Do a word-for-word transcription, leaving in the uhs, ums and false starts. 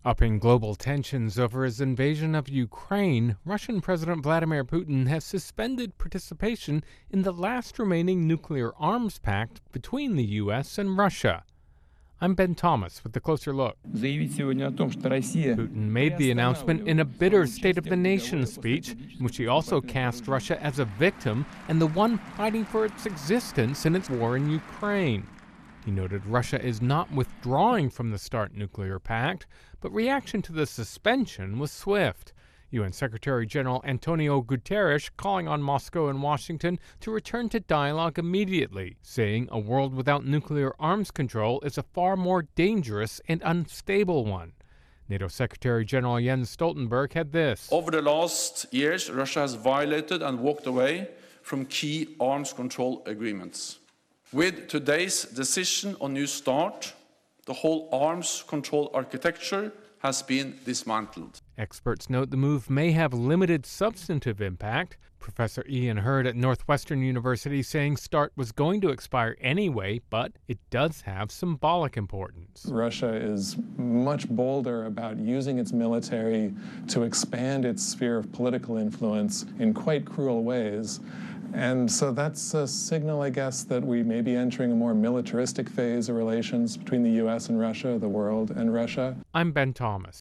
Upping global tensions over his invasion of Ukraine, Russian President Vladimir Putin has suspended participation in the last remaining nuclear arms pact between the U S and Russia. I'm Ben Thomas with a closer look. Putin made the announcement in a bitter State of the Nation speech, in which he also cast Russia as a victim and the one fighting for its existence in its war in Ukraine. He noted Russia is not withdrawing from the START nuclear pact, but reaction to the suspension was swift. U N Secretary General Antonio Guterres calling on Moscow and Washington to return to dialogue immediately, saying a world without nuclear arms control is a far more dangerous and unstable one. NATO Secretary General Jens Stoltenberg had this. Over the last years, Russia has violated and walked away from key arms control agreements. With today's decision on New START, the whole arms control architecture has been dismantled. Experts note the move may have limited substantive impact. Professor Ian Hurd at Northwestern University saying START was going to expire anyway, but it does have symbolic importance. Russia is much bolder about using its military to expand its sphere of political influence in quite cruel ways. And so that's a signal, I guess, that we may be entering a more militaristic phase of relations between the U S and Russia, the world and Russia. I'm Ben Thomas.